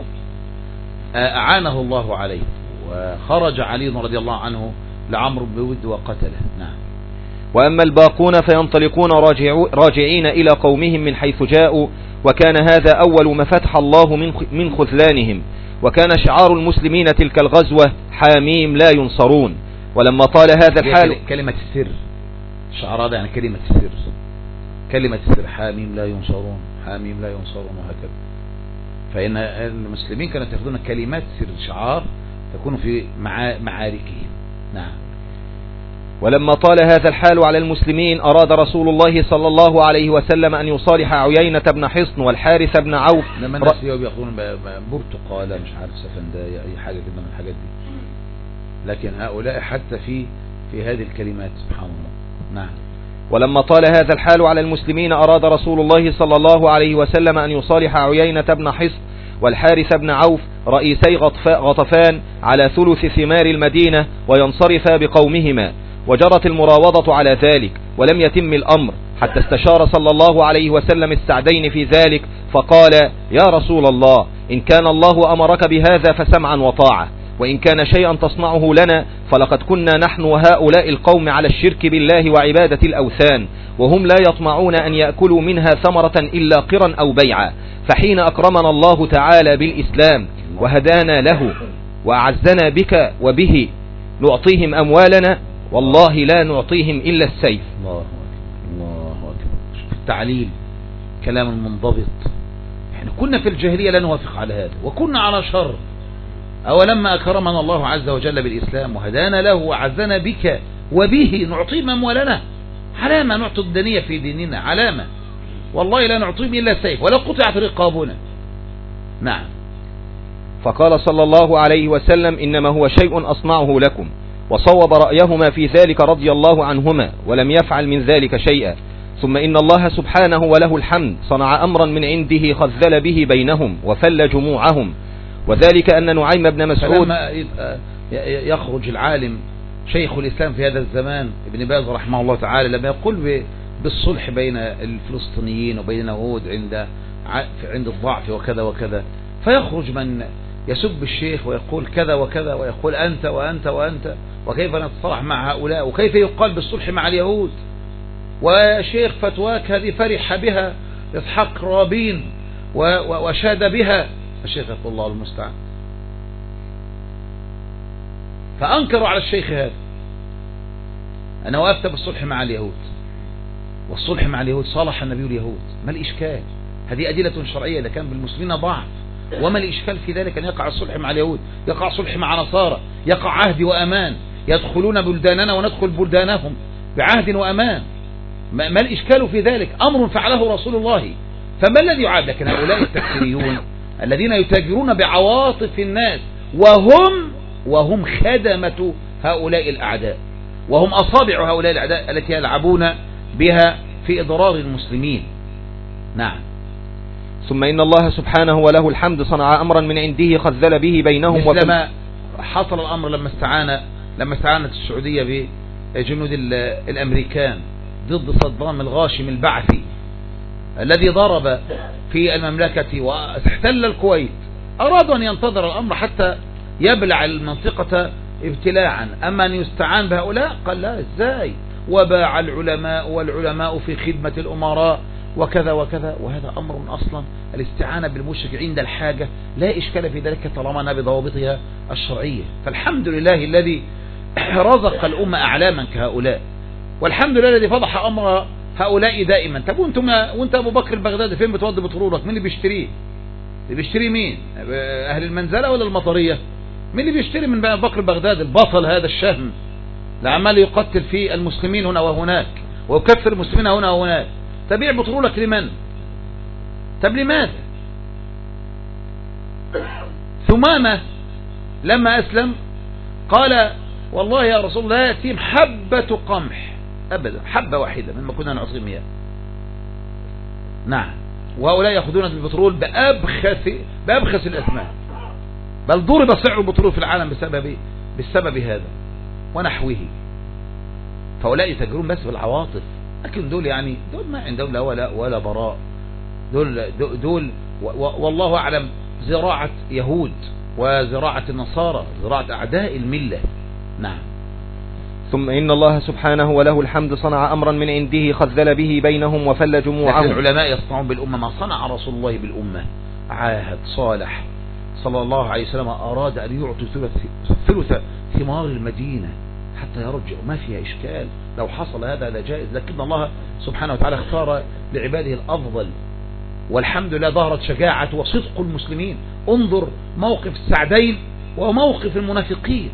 أعانه الله عليه، وخرج علي رضي الله عنه لعمرو بن ود وقتله. نعم. وأما الباقون فينطلقون راجعين إلى قومهم من حيث جاءوا، وكان هذا أول ما فتح الله من خذلانهم، وكان شعار المسلمين تلك الغزوة حاميم لا ينصرون. ولما طال هذا الحال، كلمة السر، شعار هذا يعني كلمة السر، كلمة السر، حاميم لا ينصرون، حاميم لا ينصرون، وهكذا. فإن المسلمين كانوا يأخذون كلمات سر، شعار تكون في معاركهم. نعم. ولما طال هذا الحال على المسلمين أراد رسول الله صلى الله عليه وسلم أن يصالح عيينة بن حصن والحارث بن عوف. لما الناس اليوم بيأخذون برتقالة مش عارف سفنداية أي حاجة كده من الحاجات دي، لكن هؤلاء حتى في في هذه الكلمات سبحان الله. نعم. ولما طال هذا الحال على المسلمين أراد رسول الله صلى الله عليه وسلم أن يصالح عيينة بن حصن والحارث بن عوف رئيسي غطفان على ثلث ثمار المدينة وينصرفا بقومهما، وجرت المراوضة على ذلك، ولم يتم الأمر حتى استشار صلى الله عليه وسلم السعدين في ذلك، فقال يا رسول الله إن كان الله أمرك بهذا فسمعا وطاعة، وإن كان شيئا تصنعه لنا فلقد كنا نحن وهؤلاء القوم على الشرك بالله وعبادة الأوثان، وهم لا يطمعون أن يأكلوا منها ثمرة إلا قرا أو بيعا، فحين أكرمنا الله تعالى بالإسلام وهدانا له وأعزنا بك وبه نعطيهم أموالنا والله لا نعطيهم إلا السيف. الله أكبر الله أكبر. شوف التعليل، كلام منضبط. احنا كنا في الجاهلية لا نوافق على هذا وكنا على شر، أولما أكرمنا الله عز وجل بالإسلام وهدانا له وعزنا بك وبه نعطيهم أموالنا. علامة نعطي الدنيا في ديننا، علامة والله لا نعطيهم إلا السيف ولو قطعت رقابنا. نعم. فقال صلى الله عليه وسلم إنما هو شيء أصنعه لكم، وصوب رأيهما في ذلك رضي الله عنهما ولم يفعل من ذلك شيئا. ثم إن الله سبحانه وله الحمد صنع أمرا من عنده خذل به بينهم وفل جموعهم، وذلك أن نعيم بن مسعود يخرج العالم شيخ الإسلام في هذا الزمان ابن باز رحمه الله تعالى لما يقول بالصلح بين الفلسطينيين وبين اليهود عند عند الضعف وكذا وكذا، فيخرج من يسب الشيخ ويقول كذا وكذا ويقول أنت وأنت وأنت وكيف نتصالح مع هؤلاء وكيف يقال بالصلح مع اليهود، وشيخ فتواك هذه فرح بها إسحاق رابين وشاد بها الشيخ يقول الله المستعان. فأنكروا على الشيخ هذا أنا وقفت بالصلح مع اليهود، والصلح مع اليهود صالح النبي اليهود، ما الإشكال؟ هذه أدلة شرعية إذا كان بالمسلمين ضعف، وما الإشكال في ذلك أن يقع الصلح مع اليهود، يقع صلح مع نصارى، يقع عهد وأمان، يدخلون بلداننا وندخل بلدانهم بعهد وأمان، ما الإشكال في ذلك؟ أمر فعله رسول الله. فما الذي يعاد؟ لكن هؤلاء التكفيريون الذين يتاجرون بعواطف الناس وهم وهم خدمة هؤلاء الأعداء، وهم أصابع هؤلاء الأعداء التي يلعبون بها في إضرار المسلمين. نعم. ثم إن الله سبحانه وله الحمد صنع أمرا من عنده خذل به بينهم، مثل ما حصل الأمر لما استعان لما استعانت السعودية بجنود الأمريكان ضد صدام الغاشم البعثي الذي ضرب في المملكة واحتل الكويت. أرادوا أن ينتظر الأمر حتى يبلع المنطقة ابتلاعا، أما أن يستعان بهؤلاء قال لا، إزاي؟ وباع العلماء والعلماء في خدمة الأمراء وكذا وكذا، وهذا أمر أصلا الاستعانة بالمشرك عند الحاجة لا إشكال في ذلك طالما بضوابطها الشرعية. فالحمد لله الذي رزق الأمة أعلاما كهؤلاء، والحمد لله الذي فضح أمر هؤلاء دائما. طب وانتم وانت أبو بكر البغدادي فين بتودي بترولك؟ مين اللي بيشتريه؟ اللي بيشتري مين؟ أهل المنزلة ولا المطرية؟ مين اللي بيشتري من أبو بكر البغدادي البطل هذا الشهم لعمال يقتل في المسلمين هنا وهناك ويكفر المسلمين هنا وهناك؟ تبيع بترولك لمن؟ طب لماذا؟ ثمامة لما أسلم قال والله يا رسول الله لا يتيم حبة قمح أبدا، حبة واحدة مما كنا نعطيهم إياه. نعم. وهؤلاء يأخذون البترول بأبخس بأبخس الأثمان، بل ضرب سعر البترول في العالم بسبب بسبب هذا ونحوه. فهؤلاء يتاجرون بس بالعواطف، لكن دول يعني دول ما عندهم لا ولا ولا براء، دول دول والله أعلم زراعة يهود وزراعة النصارى، زراعة أعداء الملة. نعم. ثم إن الله سبحانه وله الحمد صنع أمرا من عنده خذل به بينهم وفل جموعهم. العلماء يصنعون بالأمة ما صنع رسول الله بالأمة. عاهد صالح صلى الله عليه وسلم أراد أن يعطي ثلث ثمار المدينة حتى يرجع، ما فيها إشكال، لو حصل هذا لجائز، لكن الله سبحانه وتعالى اختار لعباده الأفضل. والحمد لله ظهرت شجاعة وصدق المسلمين. انظر موقف السعدين وموقف المنافقين،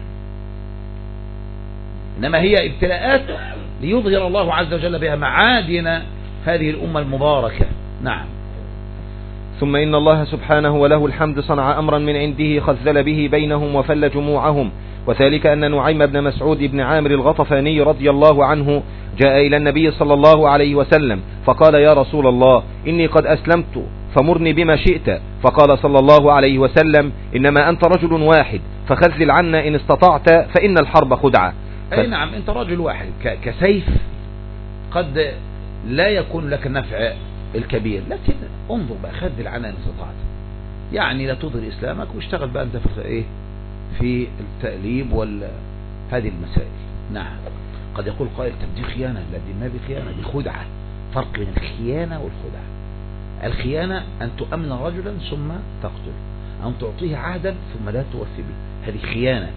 إنما هي ابتلاءات ليظهر الله عز وجل بها معادن هذه الأمة المباركة. نعم. ثم إن الله سبحانه وله الحمد صنع أمرا من عنده خذل به بينهم وفل جموعهم، وذلك أن نعيم بن مسعود بن عامر الغطفاني رضي الله عنه جاء إلى النبي صلى الله عليه وسلم فقال يا رسول الله إني قد أسلمت فمرني بما شئت. فقال صلى الله عليه وسلم إنما أنت رجل واحد فخذل عنا إن استطعت فإن الحرب خدعة. أي نعم، أنت رجل واحد كسيف قد لا يكون لك النفع الكبير، لكن انظر بقى خذل عنا إن استطعت، يعني لا تظهر إسلامك واشتغل بقى أنت في إيه في التأليب وهذه المسائل. نعم. قد يقول قائل طب دي خيانة، لا دي ما بخيانة، دي خدعة. فرق بين الخيانة والخدعة. الخيانة أن تؤمن رجلا ثم تقتل، أن تعطيه عهدا ثم لا توفي به، هذه خيانة.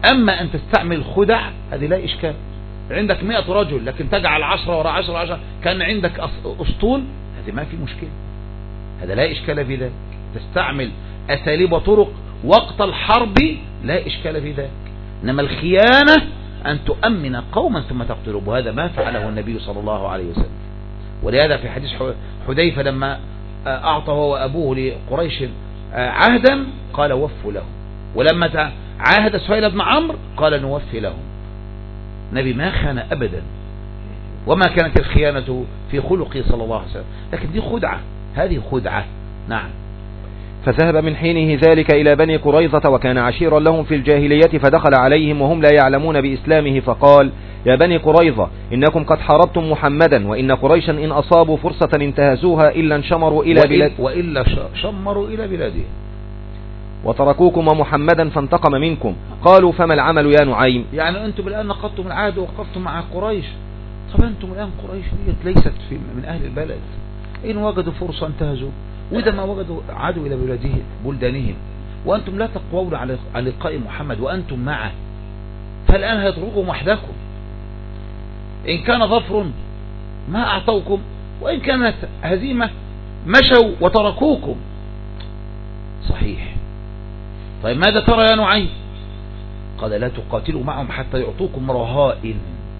أما أن تستعمل الخدع هذه لا إشكال. عندك مئة رجل لكن تجعل عشرة وراء عشرة عشرة كان عندك أسطول، هذه ما في مشكلة، هذا لا إشكال في ذلك. تستعمل أساليب وطرق وقت الحرب لا إشكال في ذلك. إنما الخيانة أن تؤمن قوما ثم تقتلهم، وهذا ما فعله النبي صلى الله عليه وسلم. ولهذا في حديث حذيفة لما أعطى هو وأبوه لقريش عهدا قال وفوا له، ولما عاهد سهيل بن عمرو قال نوفي لهم. نبي ما خان أبدا، وما كانت الخيانة في خلقه صلى الله عليه وسلم، لكن دي خدعة، هذه خدعة. نعم. فذهب من حينه ذلك إلى بني قريظة وكان عشيرا لهم في الجاهلية، فدخل عليهم وهم لا يعلمون بإسلامه فقال يا بني قريظة إنكم قد حاربتم محمدا، وإن قريشا إن أصابوا فرصة انتهزوها إلا انشمروا إلى بلاد وإلا شمروا إلى بلادهم وتركوكم ومحمدا فانتقم منكم. قالوا فما العمل يا نعيم؟ يعني أنتم الآن نقضتم العهد ووقفتم مع قريش. طب أنتم الآن قريش ليست في من أهل البلد، إن وجدوا فرصة انتهزوا، وإذا ما وجدوا عادوا إلى بلادهم بلدانهم، وأنتم لا تقوون على لقاء محمد وأنتم معه، فالآن هيتركوا وحدكم. إن كان ظفر ما أعطوكم، وإن كانت هزيمة مشوا وتركوكم. صحيح. طيب ماذا ترى يا نعيم؟ قال لا تقاتلوا معهم حتى يعطوكم رهائن،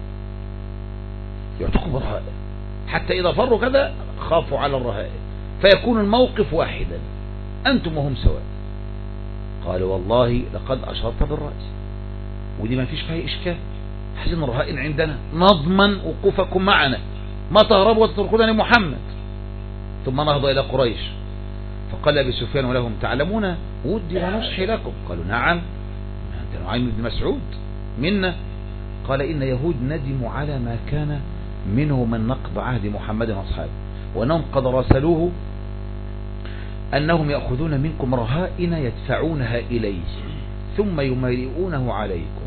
يعطوكم رهائن حتى إذا فروا كذا خافوا على الرهائن، فيكون الموقف واحدا أنتم وهم سواء. قال والله لقد أشرت بالرأس، ودي ما فيش فيها إشكال، حسن الرهائن عندنا نضمن وقوفكم معنا، ما تهربوا وتتركونني محمد. ثم نهض إلى قريش فقال أبي سفيان لهم تعلمون ودي ونصحي لكم. قالوا نعم، أنت نعيم بن مسعود منا. قال إن يهود ندموا على ما كان منه من نقض عهد محمد وأصحابه، وأنهم قد راسلوه أنهم يأخذون منكم رهائن يدفعونها إليه ثم يمرئونه عليكم.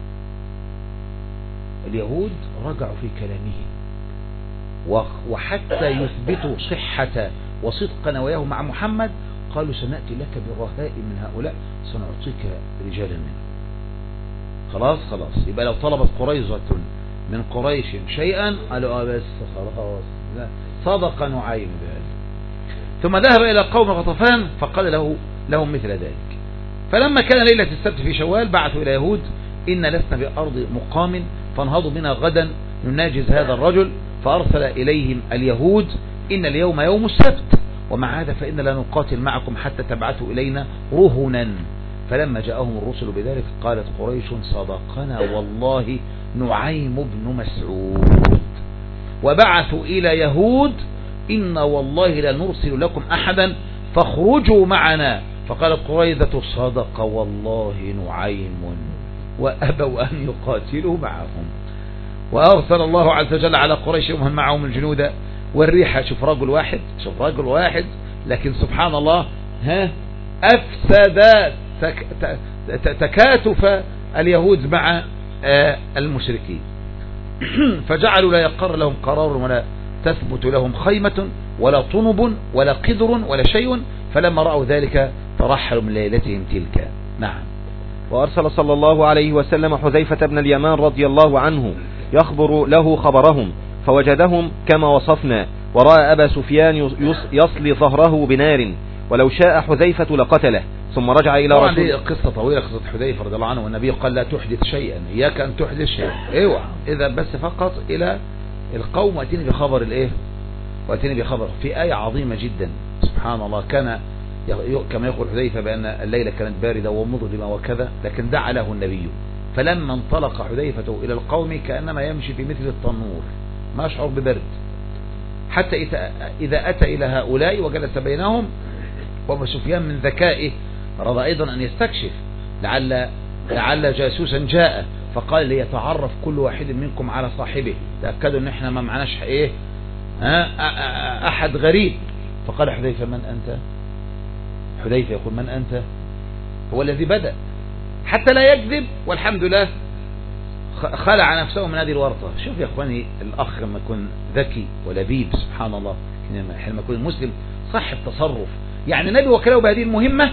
اليهود رجعوا في كلامهم، وحتى يثبتوا صحة وصدق نواياه مع محمد قالوا سنأتي لك بالرهائن من هؤلاء سنعطيك رجالا منهم. خلاص خلاص يبقى لو طلبت قريظة من قريش شيئا قالوا اه بس خلاص صدق نعيم بهذا. ثم ذهب إلى قوم غطفان فقال له لهم مثل ذلك. فلما كان ليلة السبت في شوال بعثوا إلى يهود إن لسنا بأرض مقام فانهضوا بنا غدا نناجز هذا الرجل. فأرسل إليهم اليهود إن اليوم يوم السبت، ومع هذا فإن لا نقاتل معكم حتى تبعثوا إلينا رهنا. فلما جاءهم الرسل بذلك قالت قريش صدقنا والله نعيم بن مسعود. وبعثوا إلى يهود إن والله لا نرسل لكم أحدا فاخرجوا معنا. فقالت قريظة صدق والله نعيم، وأبوا أن يقاتلوا معهم. وأرسل الله عز وجل على قريش يومهم معهم الجنود والريح. شوف رجل واحد، شوف رجل واحد لكن سبحان الله ها أفسد تكاتف اليهود مع المشركين. فجعلوا لا يقر لهم قرار ولا تثبت لهم خيمة ولا طنب ولا قدر ولا شيء. فلما رأوا ذلك ترحلوا من ليلتهم تلك. نعم. وأرسل صلى الله عليه وسلم حذيفة بن اليمان رضي الله عنه يخبر له خبرهم فوجدهم كما وصفنا، ورأى أبا سفيان يصلي ظهره بنار، ولو شاء حذيفة لقتله. ثم رجع إلى رسول الله. قصة طويلة قصة حذيفة رضي الله عنه، والنبي قال لا تحدث شيئا، إياك أن تحدث شيئا، اوعى إذا بس فقط إلى القوم وأتيني بخبر الإيه وأتيني بخبر. في آية عظيمة جدا سبحان الله، كان كما يقول حذيفة بأن الليلة كانت باردة ومظلمة وكذا، لكن دعا له النبي. فلما انطلق حذيفة إلى القوم كأنما يمشي في مثل التنور ما يشعر ببرد، حتى إذا أتى إلى هؤلاء وجلس بينهم. وابو سفيان من ذكائه رضى أيضا أن يستكشف لعل لعل جاسوسا جاء، فقال ليتعرف كل واحد منكم على صاحبه، تأكدوا ان احنا ما معناش ايه احد غريب. فقال حذيفة من أنت؟ حذيفة يقول من أنت؟ هو الذي بدأ حتى لا يكذب، والحمد لله خلع نفسه من هذه الورطة. شوف يا اخواني الأخ لما يكون ذكي ولبيب سبحان الله، لما يكون المسلم صاحب تصرف، يعني النبي وكله بهذه المهمة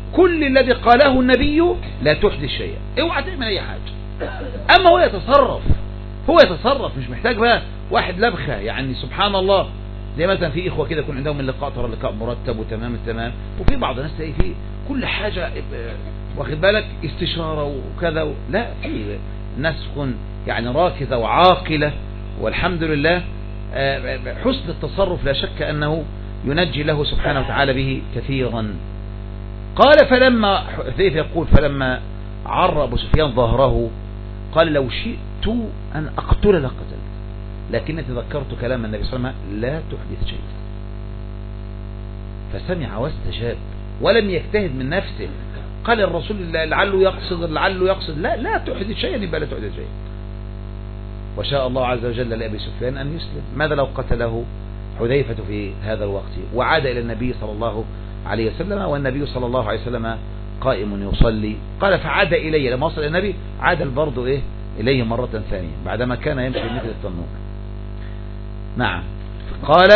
كل الذي قاله النبي لا تحدث شيئا، اوعى تعمل اي حاجة. اما هو يتصرف، هو يتصرف مش محتاج بقى واحد لبخة. يعني سبحان الله، زي مثلا في اخوة كده يكون عندهم اللقاء ترى اللقاء مرتب وتمام التمام، وفي بعض الناس تلاقي فيه كل حاجة واخد بالك استشارة وكذا و... لا، في ناس تكون يعني راكزة وعاقلة، والحمد لله حسن التصرف لا شك أنه ينجي له سبحانه وتعالى به كثيرا. قال فلما حذيفة يقول فلما عر أبو سفيان ظهره قال لو شئت أن أقتل لقتلت، لكن تذكرت كلام النبي صلى الله عليه وسلم لا تحدث شيئا، فسمع واستجاب ولم يجتهد من نفسه. قال الرسول لعله يقصد لعله يقصد لا لا تحدث شيئا، يبقى لا تحدث شيئا. وشاء الله عز وجل لأبي سفيان أن يسلم. ماذا لو قتله حذيفة في هذا الوقت؟ وعاد إلى النبي صلى الله عليه وسلم والنبي صلى الله عليه وسلم قائم يصلي. قال فعاد إلي، لما وصل النبي عاد البرد إيه إليه مرة ثانية بعدما كان يمشي مثل التنور. نعم. قال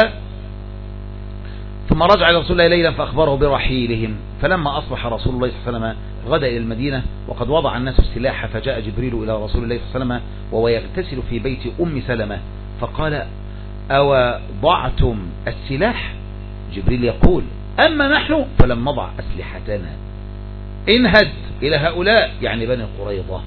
ثم رجع إلى رسول الله ليلا فأخبره برحيلهم. فلما أصبح رسول الله صلى الله عليه وسلم غدا إلى المدينة وقد وضع الناس السلاح، فجاء جبريل إلى رسول الله صلى الله عليه وسلم وهو يغتسل في بيت أم سلمة فقال أو ضعتم السلاح؟ جبريل يقول أما نحن فلم نضع أسلحتنا، انهد إلى هؤلاء يعني بني قريظة.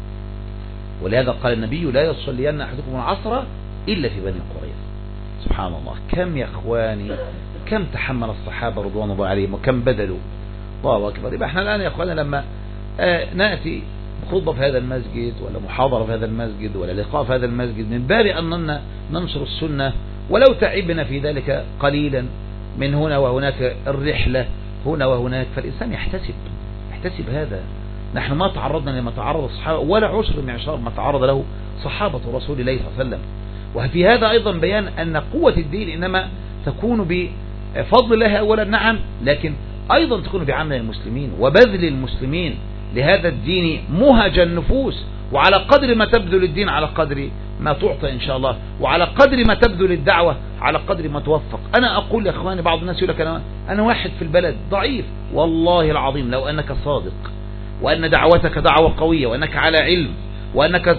ولهذا قال النبي لا يصلين أحدكم العصر إلا في بني قريظة. سبحان الله، كم يا إخواني كم تحمل الصحابة رضوان الله عليهم وكم بدلوا. الله أكبر. يبقى احنا الآن يا إخواني لما آه نأتي خطبة في هذا المسجد ولا محاضرة في هذا المسجد ولا لقاء في هذا المسجد، من باب أننا ننشر السنة ولو تعبنا في ذلك قليلا من هنا وهناك الرحلة هنا وهناك، فالإنسان يحتسب يحتسب هذا. نحن ما تعرضنا لما تعرض الصحابة ولا عشر معشار ما تعرض له صحابة رسول الله صلى الله عليه وسلم. وفي هذا أيضا بيان أن قوة الدين إنما تكون بفضل الله أولا، نعم، لكن أيضا تكون بعمل المسلمين وبذل المسلمين لهذا الدين مهج النفوس. وعلى قدر ما تبذل الدين على قدر ما تعطى إن شاء الله، وعلى قدر ما تبذل الدعوة على قدر ما توفق. أنا أقول يا إخواني بعض الناس يقول لك أنا, أنا واحد في البلد ضعيف، والله العظيم لو أنك صادق وأن دعوتك دعوة قوية وأنك على علم وأنك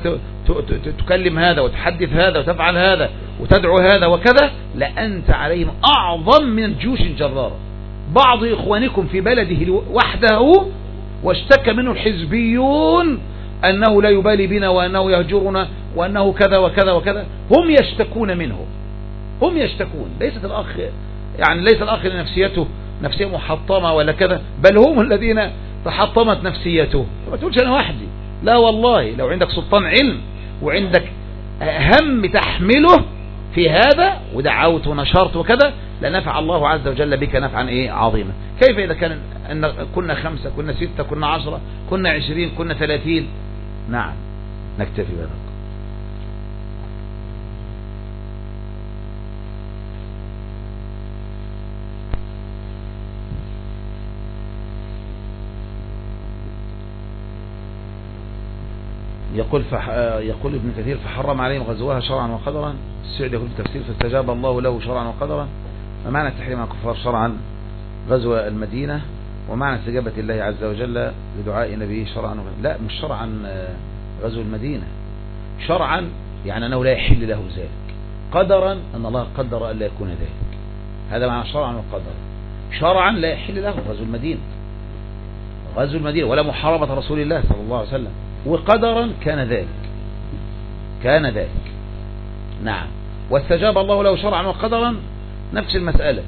تكلم هذا وتحدث هذا وتفعل هذا وتدعو هذا وكذا، لأنت عليهم أعظم من جيوش جرارة. بعض إخوانكم في بلده وحده واشتكى منه الحزبيون أنه لا يبالي بنا وأنه يهجرنا وأنه كذا وكذا وكذا، هم يشتكون منه، هم يشتكون. ليست الأخ يعني ليس الأخ لنفسيته نفسية محطمة ولا كذا، بل هم الذين تحطمت نفسيته. ما تقولش أنا وحدي، لا والله، لو عندك سلطان علم وعندك هم تحمله في هذا ودعوت ونشرت وكذا لنفع الله عز وجل بك نفعا ايه عظيما. كيف إذا كان أن كنا خمسة كنا ستة كنا عشرة كنا عشرين كنا ثلاثين؟ نعم، نكتفي بهذا. يقول فح... يقول ابن كثير فحرم عليهم غزوها شرعا وقدرا. السعدي يقول في التفسير فاستجاب الله له شرعا وقدرا. ومعنى تحريم الكفار شرعا غزو المدينة، ومعنى استجابة الله عز وجل لدعاء نبيه شرعا وقدرا. لا، مش شرعا غزو المدينة، شرعا يعني أنه لا يحل له ذلك، قدرا أن الله قدر أن لا يكون ذلك. هذا معنى شرعا وقدرا. شرعا لا يحل له غزو المدينة، غزو المدينة ولا محاربة رسول الله صلى الله عليه وسلم. وقدرا كان ذلك كان ذلك نعم. واستجاب الله له شرعا وقدرا نفس المسألة.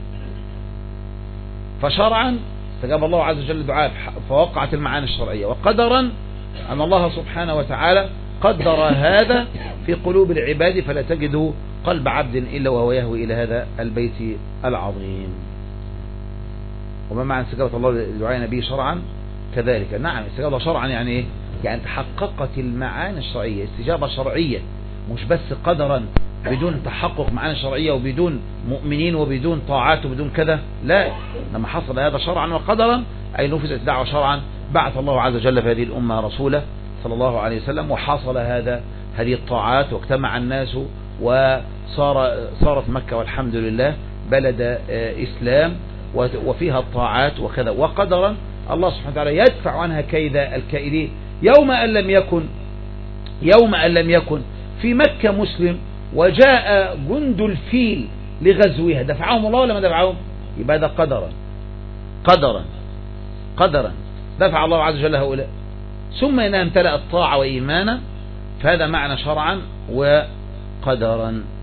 فشرعا استجاب الله عز وجل دعاء فوقعت المعاني الشرعية، وقدرا أن الله سبحانه وتعالى قدر هذا في قلوب العباد، فلا تجد قلب عبد إلا وهو يهوي إلى هذا البيت العظيم. وما معنى استجابة الله لدعاء نبيه شرعا كذلك؟ نعم، استجابة الله شرعا يعني إيه؟ يعني تحققت المعاني الشرعية، استجابة شرعية، مش بس قدرا بدون تحقق معاني شرعية وبدون مؤمنين وبدون طاعات وبدون كذا. لا، لما حصل هذا شرعا وقدرا أي نفذت الدعوة شرعا، بعث الله عز وجل في هذه الأمة رسوله صلى الله عليه وسلم، وحصل هذا هذه الطاعات واجتمع الناس وصار صارت مكة والحمد لله بلد إسلام وفيها الطاعات وكذا. وقدرا الله سبحانه وتعالى يدفع عنها كيد الكائدين. يوم أن لم يكن يوم أن لم يكن في مكة مسلم وجاء جند الفيل لغزوها، دفعهم الله ولا ما دفعهم؟ يبقى هذا قدرا قدرا قدرا دفع الله عز وجل هؤلاء. ثم إنها امتلأت طاعة وإيمانا، فهذا معنى شرعا وقدرا.